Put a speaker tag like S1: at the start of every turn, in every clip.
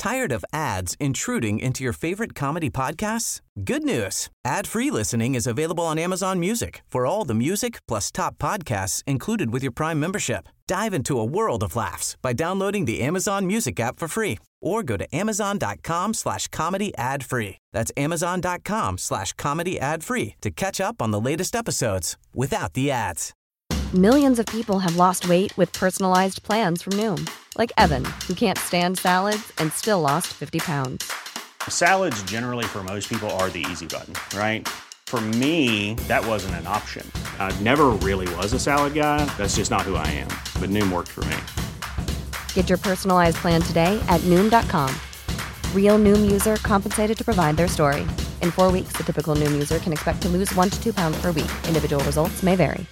S1: Tired of ads intruding into your favorite comedy podcasts? Good news. Ad-free listening is available on Amazon Music for all the music plus top podcasts included with your Prime membership. Dive into a world of laughs by downloading the Amazon Music app for free or go to amazon.com/comedy ad-free. That's amazon.com/comedy ad-free to catch up on the latest episodes without the ads.
S2: Millions of people have lost weight with personalized plans from Noom. Like Evan, who can't stand salads and still lost 50 pounds.
S3: Salads generally for most people are the easy button, right? For me, that wasn't an option. I never really was a salad guy. That's just not who I am. But Noom worked for me.
S2: Get your personalized plan today at Noom.com. Real Noom user compensated to provide their story. In 4 weeks, the typical Noom user can expect to lose 1 to 2 pounds per week. Individual results may vary.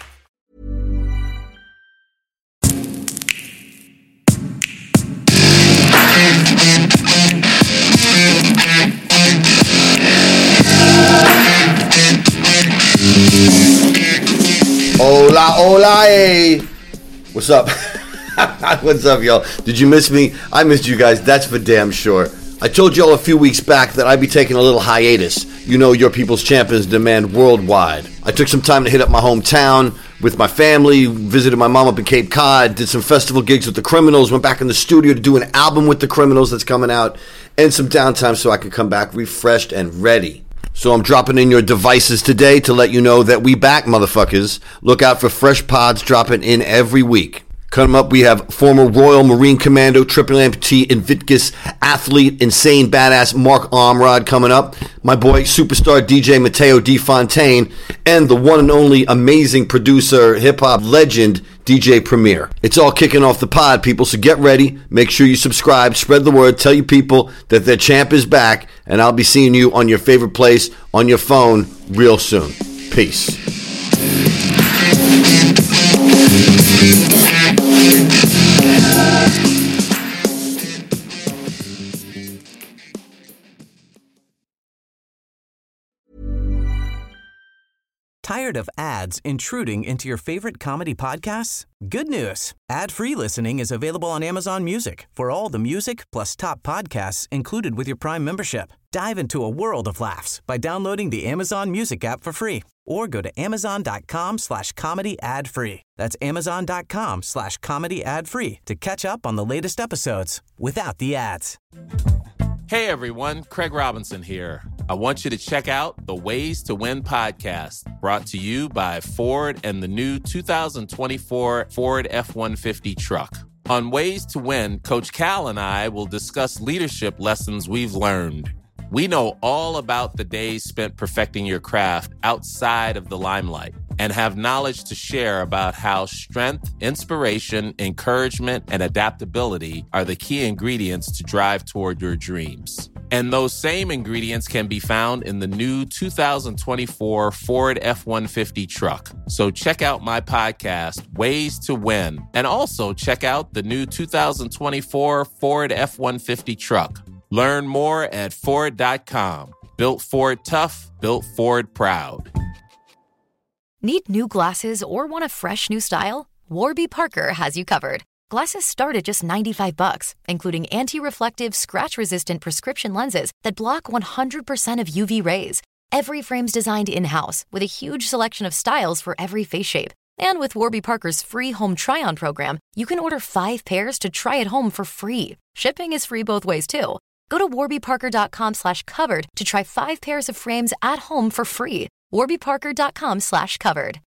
S4: Hola, hola, hey. What's up? What's up, y'all? Did you miss me? I missed you guys, that's for damn sure. I told y'all a few weeks back that I'd be taking a little hiatus. You know, your people's champions demand worldwide. I took some time to hit up my hometown with my family, visited my mom up in Cape Cod, did some festival gigs with the Criminals, went back in the studio to do an album with the Criminals that's coming out, and some downtime so I could come back refreshed and ready. So I'm dropping in your devices today to let you know that we back, motherfuckers. Look out for fresh pods dropping in every week. Coming up, we have former Royal Marine Commando, triple amputee, Invictus athlete, insane badass Mark Armrod coming up. My boy, superstar DJ Matteo Di Fontaine, and the one and only amazing producer, hip-hop legend, DJ Premier. It's all kicking off the pod, people, so get ready. Make sure you subscribe, spread the word, tell your people that their champ is back, and I'll be seeing you on your favorite place, on your phone, real soon. Peace.
S1: Tired of ads intruding into your favorite comedy podcasts? Good news. Ad-free listening is available on Amazon Music for all the music plus top podcasts included with your Prime membership. Dive into a world of laughs by downloading the Amazon Music app for free or go to amazon.com/comedy ad-free. That's amazon.com/comedy ad-free to catch up on the latest episodes without the ads.
S5: Hey everyone, Craig Robinson here. I want you to check out the Ways to Win podcast, brought to you by Ford and the new 2024 Ford F-150 truck. On Ways to Win, Coach Cal and I will discuss leadership lessons we've learned. We know all about the days spent perfecting your craft outside of the limelight and have knowledge to share about how strength, inspiration, encouragement, and adaptability are the key ingredients to drive toward your dreams. And those same ingredients can be found in the new 2024 Ford F-150 truck. So check out my podcast, Ways to Win, and also check out the new 2024 Ford F-150 truck. Learn more at Ford.com. Built Ford tough, built Ford proud.
S6: Need new glasses or want a fresh new style? Warby Parker has you covered. Glasses start at just $95, including anti-reflective, scratch-resistant prescription lenses that block 100% of UV rays. Every frame's designed in-house with a huge selection of styles for every face shape. And with Warby Parker's free home try-on program, you can order 5 pairs to try at home for free. Shipping is free both ways, too. Go to warbyparker.com/covered to try 5 pairs of frames at home for free. warbyparker.com/covered.